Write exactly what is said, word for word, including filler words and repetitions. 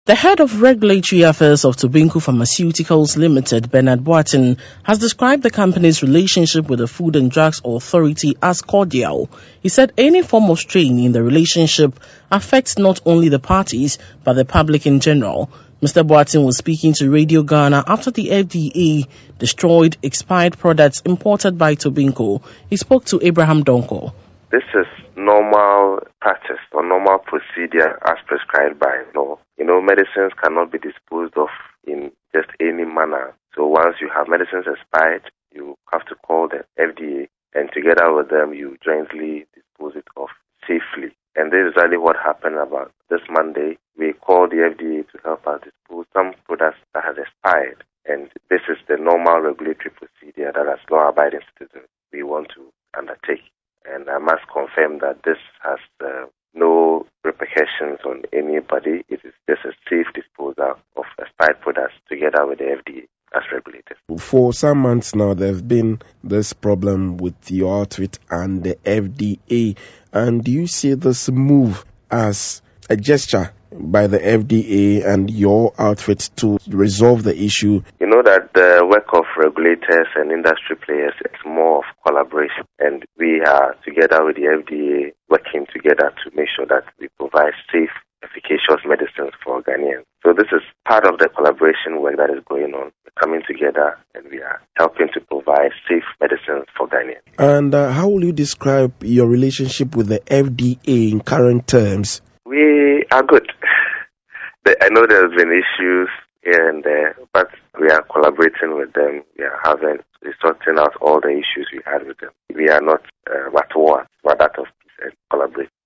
The head of Regulatory Affairs of Tobinco Pharmaceuticals Limited, Bernard Boateng, has described the company's relationship with the Food and Drugs Authority as cordial. He said any form of strain in the relationship affects not only the parties, but the public in general. Mister Boateng was speaking to Radio Ghana after the F D A destroyed expired products imported by Tobinco. He spoke to Abraham Donko. This is normal practice or normal procedure as prescribed by law. You know, medicines cannot be disposed of in just any manner. So once you have medicines expired, you have to call the F D A, and together with them, you jointly dispose it off safely. And this is exactly what happened about this Monday. We called the F D A to help us dispose some products that have expired. And this is the normal regulatory procedure that as law-abiding citizens we want to undertake. And I must confirm that this has uh, no repercussions on anybody. It is just a safe disposal of expired products together with the F D A as regulators. For some months now, there have been this problem with your outfit and the F D A. And do you see this move as a gesture by the F D A and your outfit to resolve the issue? You know that the work of regulators and industry players is more of collaboration, and we are together with the F D A working together to make sure that we provide safe, efficacious medicines for Ghanaians. So this is part of the collaboration work that is going on. We're coming together and we are helping to provide safe medicines for Ghanaians. And uh, how will you describe your relationship with the F D A in current terms? We are good. I know there's been issues here and there, but we are collaborating with them. We are having, we're sorting out all the issues we had with them. We are not uh, at war, but that of peace and collaborate.